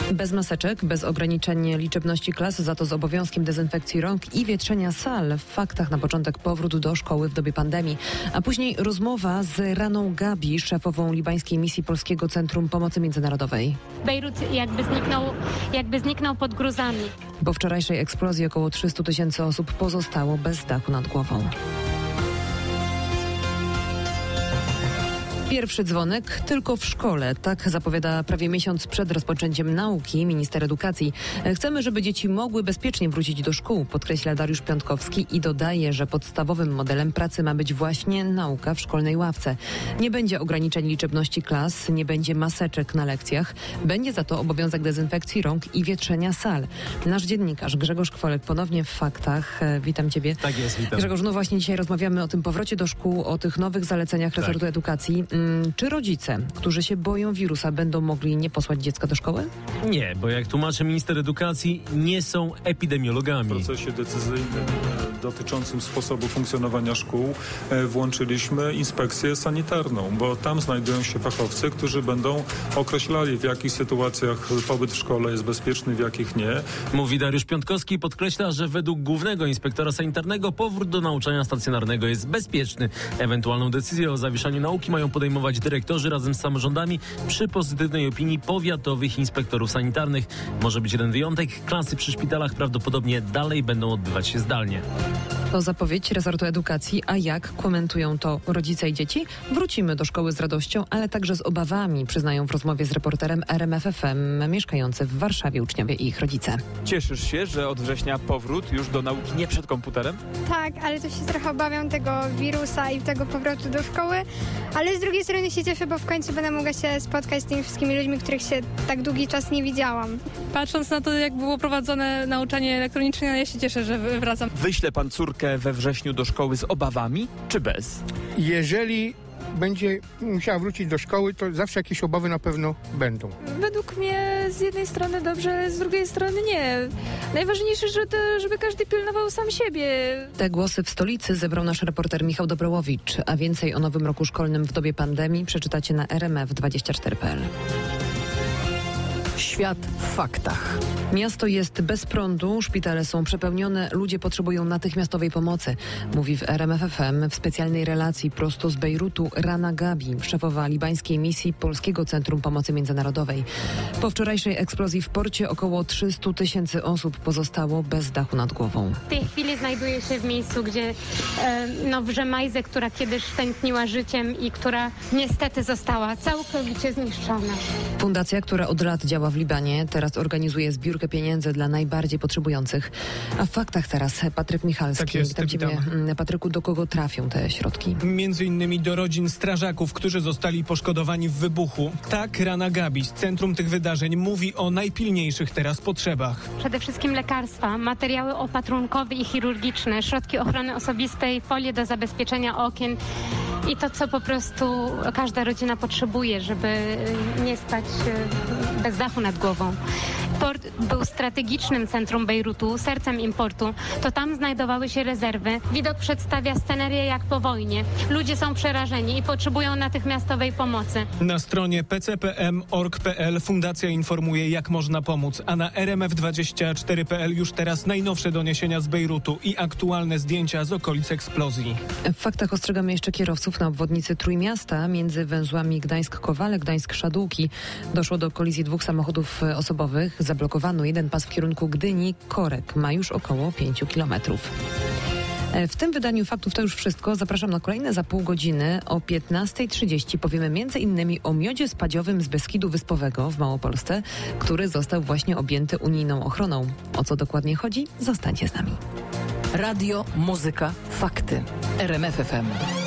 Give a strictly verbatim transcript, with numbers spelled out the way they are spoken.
Bez maseczek, bez ograniczenia liczebności klas, za to z obowiązkiem dezynfekcji rąk i wietrzenia sal. W faktach na początek powrót do szkoły w dobie pandemii, a później rozmowa z Raną Gabi, szefową libańskiej misji Polskiego Centrum Pomocy Międzynarodowej. Bejrut jakby zniknął, jakby zniknął pod gruzami. Po wczorajszej eksplozji około trzysta tysięcy osób pozostało bez dachu nad głową. Pierwszy dzwonek tylko w szkole. Tak zapowiada prawie miesiąc przed rozpoczęciem nauki minister edukacji. Chcemy, żeby dzieci mogły bezpiecznie wrócić do szkół, podkreśla Dariusz Piątkowski i dodaje, że podstawowym modelem pracy ma być właśnie nauka w szkolnej ławce. Nie będzie ograniczeń liczebności klas, nie będzie maseczek na lekcjach. Będzie za to obowiązek dezynfekcji rąk i wietrzenia sal. Nasz dziennikarz Grzegorz Kwolek ponownie w faktach. Witam Ciebie. Tak jest, witam. Grzegorz, no właśnie dzisiaj rozmawiamy o tym powrocie do szkół, o tych nowych zaleceniach resortu tak. edukacji. Czy rodzice, którzy się boją wirusa, będą mogli nie posłać dziecka do szkoły? Nie, bo jak tłumaczy minister edukacji, nie są epidemiologami. W procesie decyzyjnym dotyczącym sposobu funkcjonowania szkół włączyliśmy inspekcję sanitarną, bo tam znajdują się fachowcy, którzy będą określali, w jakich sytuacjach pobyt w szkole jest bezpieczny, w jakich nie. Mówi Dariusz Piątkowski i podkreśla, że według głównego inspektora sanitarnego powrót do nauczania stacjonarnego jest bezpieczny. Ewentualną decyzję o zawieszaniu nauki mają podejmować dyrektorzy razem z samorządami przy pozytywnej opinii powiatowych inspektorów sanitarnych. Może być jeden wyjątek. Klasy przy szpitalach prawdopodobnie dalej będą odbywać się zdalnie. To zapowiedź resortu edukacji, a jak komentują to rodzice i dzieci? Wrócimy do szkoły z radością, ale także z obawami, przyznają w rozmowie z reporterem R M F F M mieszkający w Warszawie uczniowie i ich rodzice. Cieszysz się, że od września powrót już do nauki nie przed komputerem? Tak, ale to się trochę obawiam tego wirusa i tego powrotu do szkoły, ale z drugiej strony się cieszę, bo w końcu będę mogła się spotkać z tymi wszystkimi ludźmi, których się tak długi czas nie widziałam. Patrząc na to, jak było prowadzone nauczanie elektroniczne, ja się cieszę, że wracam. Wyśle pan córkę we wrześniu do szkoły z obawami, czy bez? Jeżeli będzie musiała wrócić do szkoły, to zawsze jakieś obawy na pewno będą. Według mnie z jednej strony dobrze, z drugiej strony nie. Najważniejsze, żeby, żeby każdy pilnował sam siebie. Te głosy w stolicy zebrał nasz reporter Michał Dobrołowicz, a więcej o nowym roku szkolnym w dobie pandemii przeczytacie na R M F dwadzieścia cztery kropka p l. Świat w faktach. Miasto jest bez prądu, szpitale są przepełnione, ludzie potrzebują natychmiastowej pomocy. Mówi w R M F F M w specjalnej relacji prosto z Bejrutu Rana Gabi, szefowa libańskiej misji Polskiego Centrum Pomocy Międzynarodowej. Po wczorajszej eksplozji w porcie około trzysta tysięcy osób pozostało bez dachu nad głową. W tej chwili znajduję się w miejscu, gdzie e, no, w Rzemajze, która kiedyś tętniła życiem i która niestety została całkowicie zniszczona. Fundacja, która od lat działa w Libanie, teraz organizuje zbiórkę pieniędzy dla najbardziej potrzebujących. A w faktach teraz Patryk Michalski. Tak jest, Witam Ciebie, Patryku, do kogo trafią te środki? Między innymi do rodzin strażaków, którzy zostali poszkodowani w wybuchu. Tak Rana Gabi z centrum tych wydarzeń mówi o najpilniejszych teraz potrzebach. Przede wszystkim lekarstwa, materiały opatrunkowe i chirurgiczne, środki ochrony osobistej, folie do zabezpieczenia okien i to, co po prostu każda rodzina potrzebuje, żeby nie spać bez dachu nad głową. Port był strategicznym centrum Bejrutu, sercem importu. To tam znajdowały się rezerwy. Widok przedstawia scenerię jak po wojnie. Ludzie są przerażeni i potrzebują natychmiastowej pomocy. Na stronie p c p m kropka org kropka p l fundacja informuje, jak można pomóc, a na R M F dwadzieścia cztery kropka p l już teraz najnowsze doniesienia z Bejrutu i aktualne zdjęcia z okolic eksplozji. W faktach ostrzegamy jeszcze kierowców na obwodnicy Trójmiasta między węzłami Gdańsk-Kowale, Gdańsk-Szadółki. Doszło do kolizji dwóch samochodów osobowych. Zablokowano jeden pas w kierunku Gdyni. Korek ma już około pięciu kilometrów. W tym wydaniu faktów to już wszystko. Zapraszam na kolejne za pół godziny. O piętnastej trzydzieści powiemy między innymi o miodzie spadziowym z Beskidu Wyspowego w Małopolsce, który został właśnie objęty unijną ochroną. O co dokładnie chodzi? Zostańcie z nami. Radio, muzyka, fakty. R M F F M.